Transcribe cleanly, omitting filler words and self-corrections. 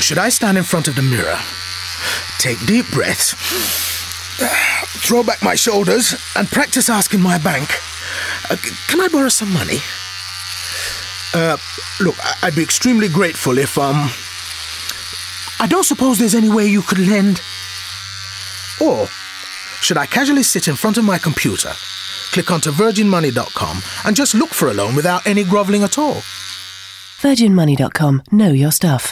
Should I stand in front of the mirror, take deep breaths, throw back my shoulders, and practice asking my bank, can I borrow some money? Look, I'd be extremely grateful if, I don't suppose there's any way you could lend. Or should I casually sit in front of my computer, click onto virginmoney.com, and just look for a loan without any grovelling at all? virginmoney.com. Know your stuff.